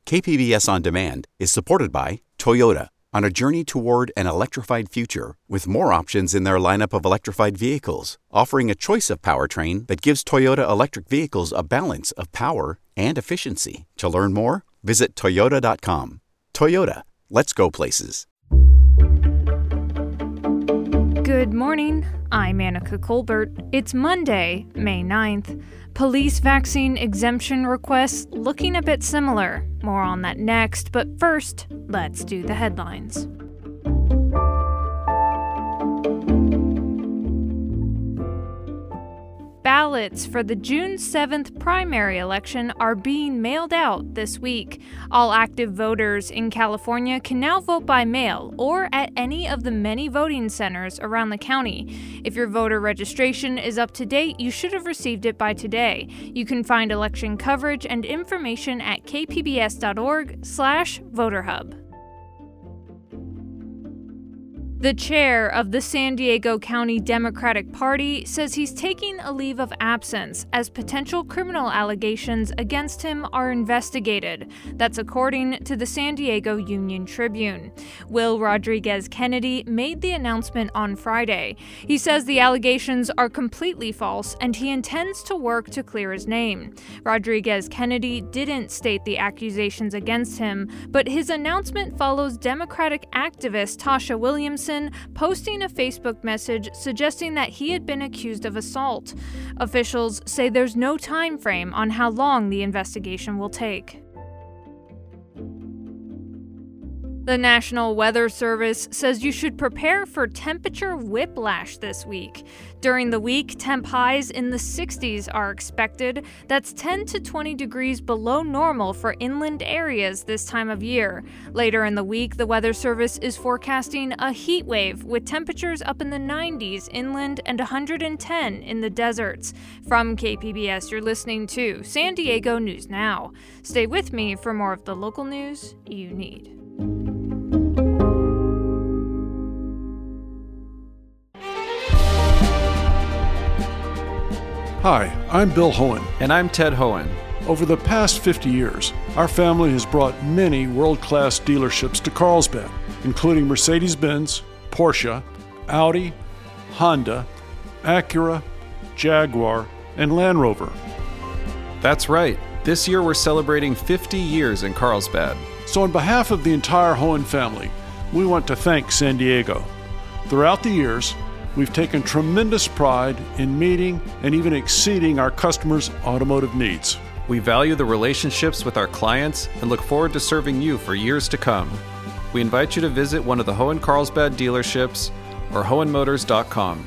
KPBS On Demand is supported by Toyota, on a journey toward an electrified future with more options in their lineup of electrified vehicles, offering a choice of powertrain that gives Toyota electric vehicles a balance of power and efficiency. To learn more, visit Toyota.com. Toyota, let's go places. Good morning. I'm Annika Colbert. It's Monday, May 9th. Police vaccine exemption requests looking a bit similar. More on that next, but first, let's do the headlines. Ballots for the June 7th primary election are being mailed out this week. All active voters in California can now vote by mail or at any of the many voting centers around the county. If your voter registration is up to date, you should have received it by today. You can find election coverage and information at kpbs.org/voterhub. The chair of the San Diego County Democratic Party says he's taking a leave of absence as potential criminal allegations against him are investigated. That's according to the San Diego Union Tribune. Will Rodriguez Kennedy made the announcement on Friday. He says the allegations are completely false and he intends to work to clear his name. Rodriguez Kennedy didn't state the accusations against him, but his announcement follows Democratic activist Tasha Williamson posting a Facebook message suggesting that he had been accused of assault. Officials say there's no time frame on how long the investigation will take. The National Weather Service says you should prepare for temperature whiplash this week. During the week, temp highs in the 60s are expected. That's 10 to 20 degrees below normal for inland areas this time of year. Later in the week, the Weather Service is forecasting a heat wave with temperatures up in the 90s inland and 110 in the deserts. From KPBS, you're listening to San Diego News Now. Stay with me for more of the local news you need. Hi, I'm Bill Hohen. And I'm Ted Hohen. Over the past 50 years, our family has brought many world-class dealerships to Carlsbad, including Mercedes-Benz, Porsche, Audi, Honda, Acura, Jaguar, and Land Rover. That's right. This year we're celebrating 50 years in Carlsbad. So on behalf of the entire Hohen family, we want to thank San Diego. Throughout the years, we've taken tremendous pride in meeting and even exceeding our customers' automotive needs. We value the relationships with our clients and look forward to serving you for years to come. We invite you to visit one of the Hohen Carlsbad dealerships or hohenmotors.com.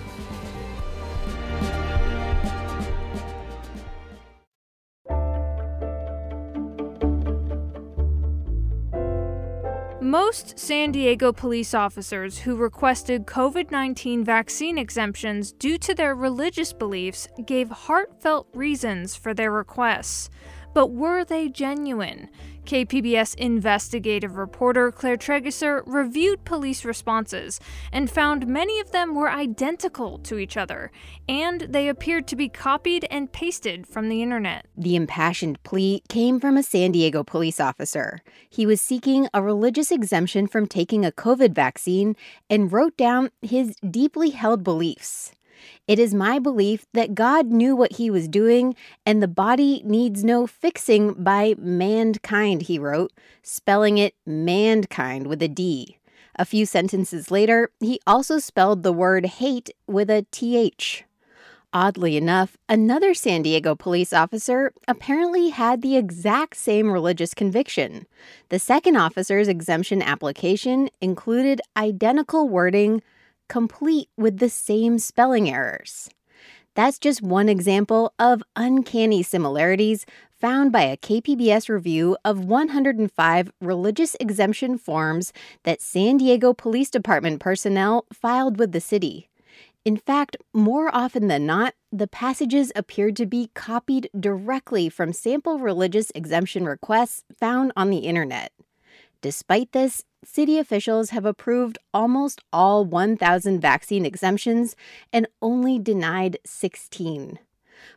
Most San Diego police officers who requested COVID-19 vaccine exemptions due to their religious beliefs gave heartfelt reasons for their requests. But were they genuine? KPBS investigative reporter Claire Trageser reviewed police responses and found many of them were identical to each other, and they appeared to be copied and pasted from the internet. The impassioned plea came from a San Diego police officer. He was seeking a religious exemption from taking a COVID vaccine and wrote down his deeply held beliefs. It is my belief that God knew what he was doing, and the body needs no fixing by mankind, he wrote, spelling it mankind with a D. A few sentences later, he also spelled the word hate with a TH. Oddly enough, another San Diego police officer apparently had the exact same religious conviction. The second officer's exemption application included identical wording, complete with the same spelling errors. That's just one example of uncanny similarities found by a KPBS review of 105 religious exemption forms that San Diego Police Department personnel filed with the city. In fact, more often than not, the passages appeared to be copied directly from sample religious exemption requests found on the internet. Despite this, city officials have approved almost all 1,000 vaccine exemptions and only denied 16.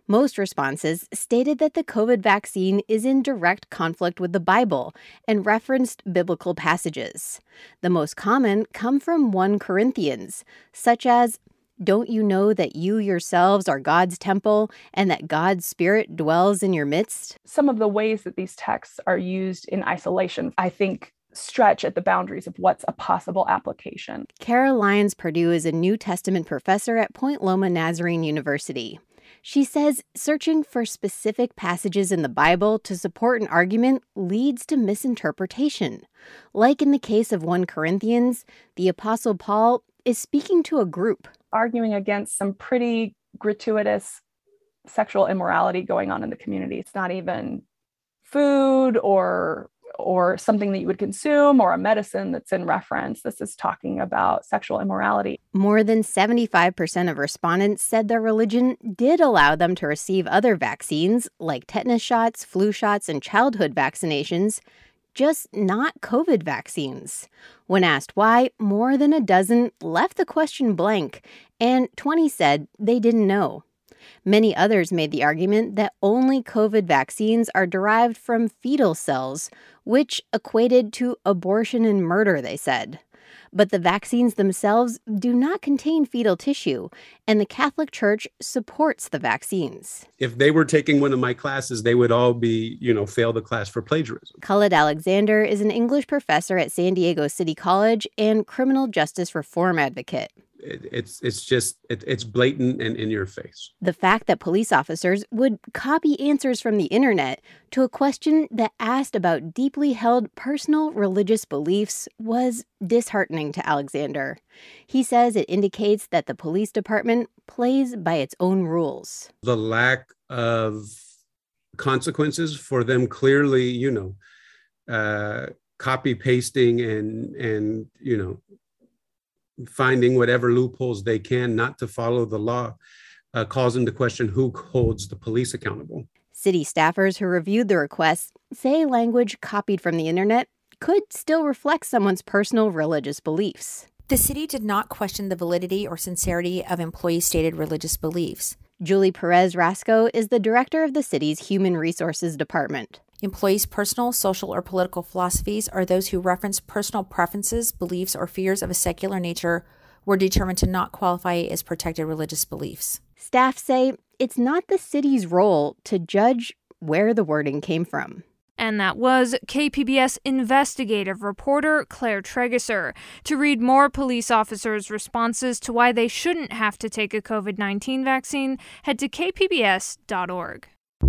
Most responses stated that the COVID vaccine is in direct conflict with the Bible and referenced biblical passages. The most common come from 1 Corinthians, such as, "Don't you know that you yourselves are God's temple and that God's Spirit dwells in your midst?" Some of the ways that these texts are used in isolation, I think, stretch at the boundaries of what's a possible application. Kara Lyons-Purdue is a New Testament professor at Point Loma Nazarene University. She says searching for specific passages in the Bible to support an argument leads to misinterpretation. Like in the case of 1 Corinthians, the Apostle Paul is speaking to a group. Arguing against some pretty gratuitous sexual immorality going on in the community. It's not even food or something that you would consume or a medicine that's in reference. This is talking about sexual immorality. More than 75% of respondents said their religion did allow them to receive other vaccines like tetanus shots, flu shots, and childhood vaccinations, just not COVID vaccines. When asked why, more than a dozen left the question blank, and 20 said they didn't know. Many others made the argument that only COVID vaccines are derived from fetal cells, which equated to abortion and murder, they said. But the vaccines themselves do not contain fetal tissue, and the Catholic Church supports the vaccines. If they were taking one of my classes, they would all be, fail the class for plagiarism. Khaled Alexander is an English professor at San Diego City College and criminal justice reform advocate. It's blatant and in your face. The fact that police officers would copy answers from the internet to a question that asked about deeply held personal religious beliefs was disheartening to Alexander. He says it indicates that the police department plays by its own rules. The lack of consequences for them clearly, copy pasting and finding whatever loopholes they can not to follow the law, calls into question who holds the police accountable. City staffers who reviewed the requests say language copied from the internet could still reflect someone's personal religious beliefs. The city did not question the validity or sincerity of employees' stated religious beliefs. Julie Perez Rasco is the director of the city's Human Resources Department. Employees' personal, social, or political philosophies are those who reference personal preferences, beliefs, or fears of a secular nature were determined to not qualify as protected religious beliefs. Staff say it's not the city's role to judge where the wording came from. And that was KPBS investigative reporter Claire Trageser. To read more police officers' responses to why they shouldn't have to take a COVID-19 vaccine, head to kpbs.org.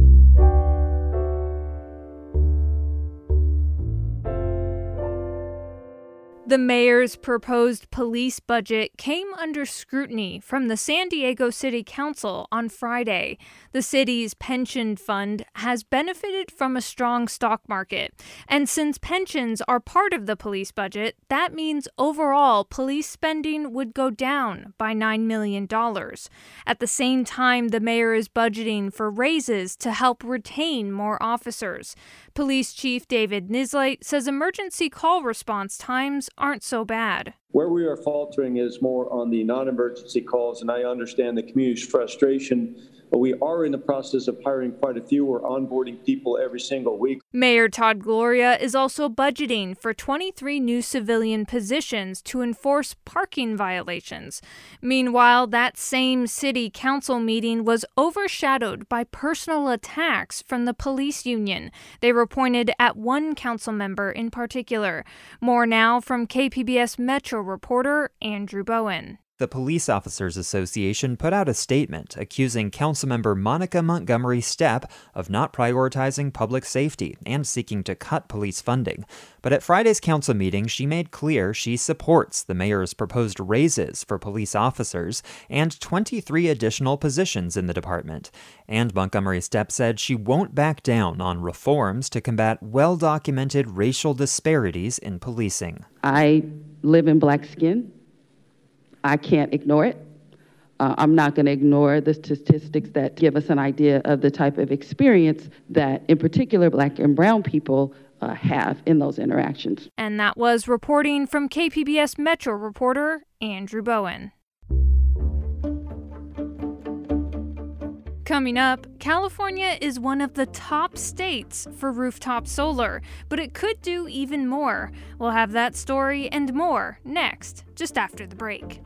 The mayor's proposed police budget came under scrutiny from the San Diego City Council on Friday. The city's pension fund has benefited from a strong stock market. And since pensions are part of the police budget, that means overall police spending would go down by $9 million. At the same time, the mayor is budgeting for raises to help retain more officers. Police Chief David Nisleit says emergency call response times aren't so bad. Where we are faltering is more on the non-emergency calls, and I understand the community's frustration, but we are in the process of hiring quite a few. We're onboarding people every single week. Mayor Todd Gloria is also budgeting for 23 new civilian positions to enforce parking violations. Meanwhile, that same city council meeting was overshadowed by personal attacks from the police union. They were pointed at one council member in particular. More now from KPBS Metro reporter Andrew Bowen. The Police Officers Association put out a statement accusing Councilmember Monica Montgomery Stepp of not prioritizing public safety and seeking to cut police funding. But at Friday's council meeting, she made clear she supports the mayor's proposed raises for police officers and 23 additional positions in the department. And Montgomery Stepp said she won't back down on reforms to combat well-documented racial disparities in policing. I live in black skin. I can't ignore it. I'm not going to ignore the statistics that give us an idea of the type of experience that, in particular, black and brown people have in those interactions. And that was reporting from KPBS Metro reporter Andrew Bowen. Coming up, California is one of the top states for rooftop solar, but it could do even more. We'll have that story and more next, just after the break.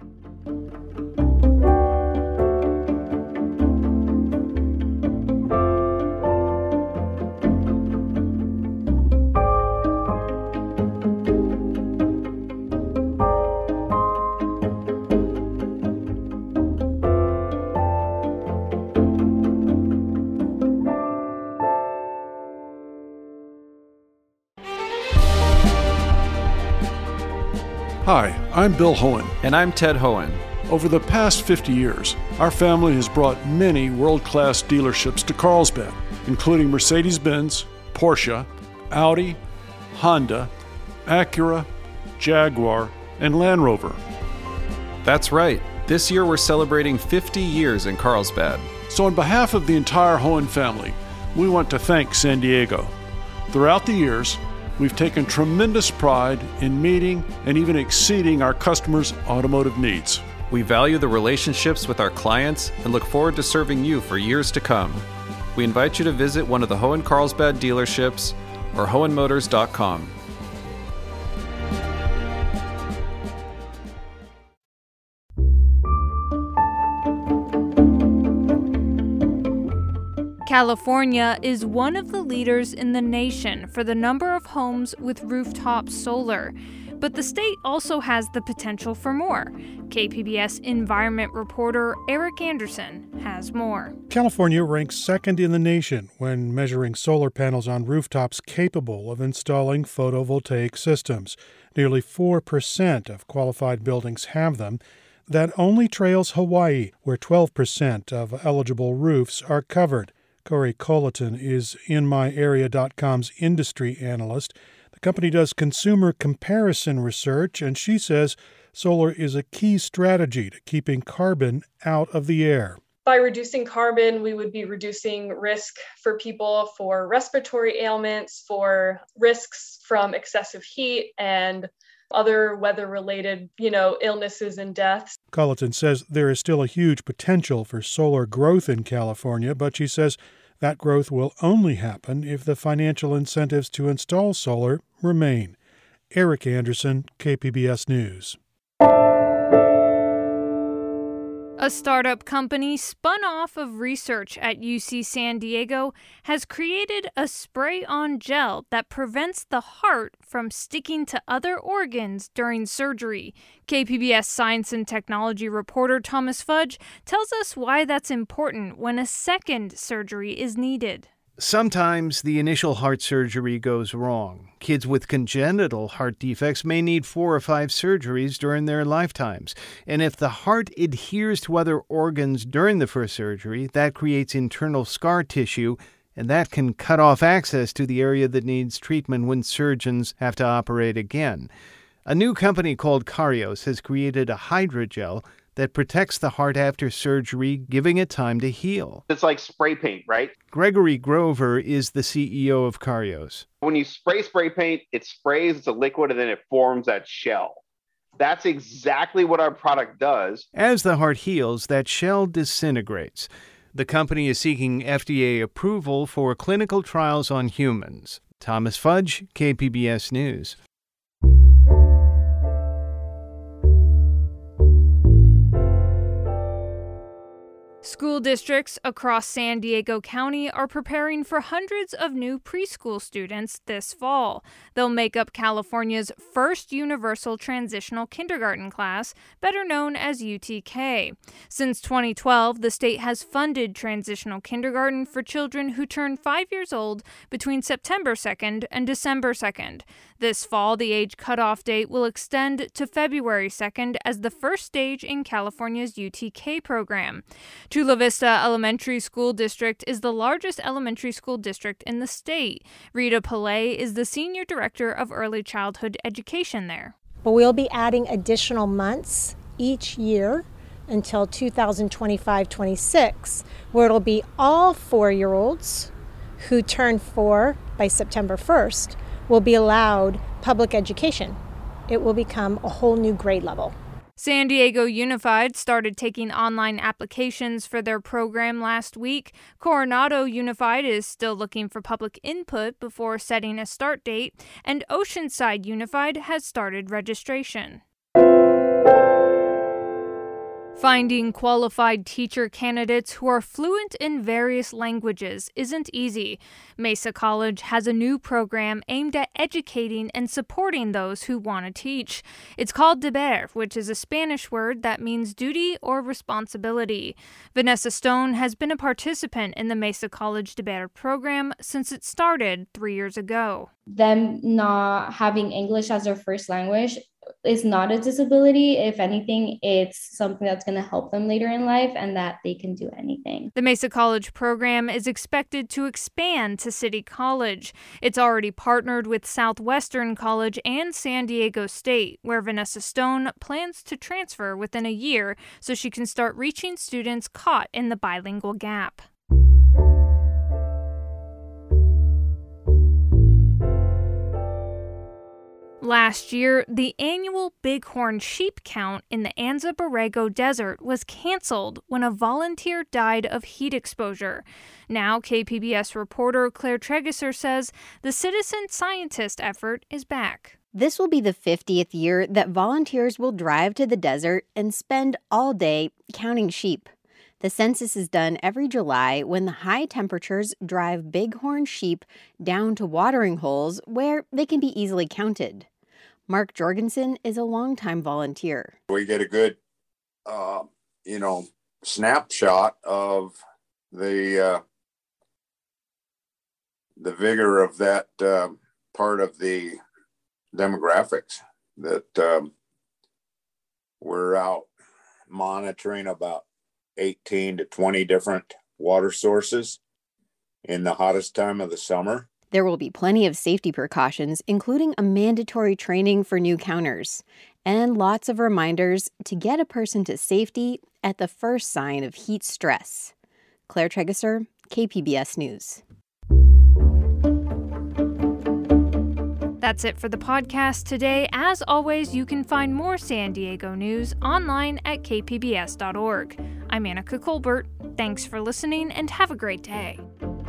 Hi, I'm Bill Hohen. And I'm Ted Hohen. Over the past 50 years, our family has brought many world-class dealerships to Carlsbad, including Mercedes-Benz, Porsche, Audi, Honda, Acura, Jaguar, and Land Rover. That's right. This year we're celebrating 50 years in Carlsbad. So on behalf of the entire Hohen family, we want to thank San Diego. Throughout the years, we've taken tremendous pride in meeting and even exceeding our customers' automotive needs. We value the relationships with our clients and look forward to serving you for years to come. We invite you to visit one of the Hohen Carlsbad dealerships or hohenmotors.com. California is one of the leaders in the nation for the number of homes with rooftop solar. But the state also has the potential for more. KPBS environment reporter Eric Anderson has more. California ranks second in the nation when measuring solar panels on rooftops capable of installing photovoltaic systems. Nearly 4% of qualified buildings have them. That only trails Hawaii, where 12% of eligible roofs are covered. Corey Colleton is InMyArea.com's industry analyst. The company does consumer comparison research, and she says solar is a key strategy to keeping carbon out of the air. By reducing carbon, we would be reducing risk for people for respiratory ailments, for risks from excessive heat and other weather-related, illnesses and deaths. Colleton says there is still a huge potential for solar growth in California, but she says that growth will only happen if the financial incentives to install solar remain. Eric Anderson, KPBS News. A startup company spun off of research at UC San Diego has created a spray-on gel that prevents the heart from sticking to other organs during surgery. KPBS science and technology reporter Thomas Fudge tells us why that's important when a second surgery is needed. Sometimes the initial heart surgery goes wrong. Kids with congenital heart defects may need 4 or 5 surgeries during their lifetimes. And if the heart adheres to other organs during the first surgery, that creates internal scar tissue, and that can cut off access to the area that needs treatment when surgeons have to operate again. A new company called Karyos has created a hydrogel that protects the heart after surgery, giving it time to heal. It's like spray paint, right? Gregory Grover is the CEO of Karyos. When you spray paint, it sprays, it's a liquid, and then it forms that shell. That's exactly what our product does. As the heart heals, that shell disintegrates. The company is seeking FDA approval for clinical trials on humans. Thomas Fudge, KPBS News. School districts across San Diego County are preparing for hundreds of new preschool students this fall. They'll make up California's first universal transitional kindergarten class, better known as UTK. Since 2012, the state has funded transitional kindergarten for children who turn 5 years old between September 2nd and December 2nd. This fall, the age cutoff date will extend to February 2nd as the first stage in California's UTK program. Chula Vista Elementary School District is the largest elementary school district in the state. Rita Pillay is the Senior Director of Early Childhood Education there. But we'll be adding additional months each year until 2025-26, where it'll be all 4-year-olds who turn 4 by September 1st will be allowed public education. It will become a whole new grade level. San Diego Unified started taking online applications for their program last week. Coronado Unified is still looking for public input before setting a start date, and Oceanside Unified has started registration. Finding qualified teacher candidates who are fluent in various languages isn't easy. Mesa College has a new program aimed at educating and supporting those who want to teach. It's called Deber, which is a Spanish word that means duty or responsibility. Vanessa Stone has been a participant in the Mesa College Deber program since it started 3 years ago. Them not having English as their first language is not a disability. If anything, it's something that's going to help them later in life and that they can do anything. The Mesa College program is expected to expand to City College. It's already partnered with Southwestern College and San Diego State, where Vanessa Stone plans to transfer within a year so she can start reaching students caught in the bilingual gap. Last year, the annual bighorn sheep count in the Anza Borrego Desert was canceled when a volunteer died of heat exposure. Now, KPBS reporter Claire Trageser says the citizen scientist effort is back. This will be the 50th year that volunteers will drive to the desert and spend all day counting sheep. The census is done every July when the high temperatures drive bighorn sheep down to watering holes where they can be easily counted. Mark Jorgensen is a longtime volunteer. We get a good, snapshot of the vigor of that part of the demographics that we're out monitoring about 18 to 20 different water sources in the hottest time of the summer. There will be plenty of safety precautions, including a mandatory training for new counters, and lots of reminders to get a person to safety at the first sign of heat stress. Claire Trageser, KPBS News. That's it for the podcast today. As always, you can find more San Diego news online at kpbs.org. I'm Annika Colbert. Thanks for listening and have a great day.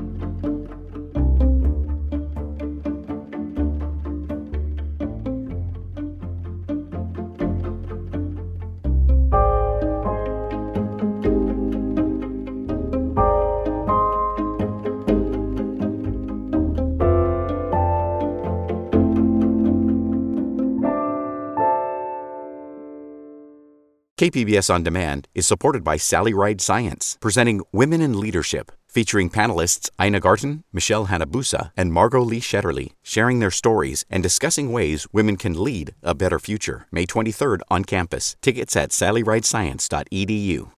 KPBS On Demand is supported by Sally Ride Science, presenting Women in Leadership, featuring panelists Ina Garten, Michelle Hanabusa, and Margot Lee Shetterly, sharing their stories and discussing ways women can lead a better future. May 23rd on campus. Tickets at sallyridescience.edu.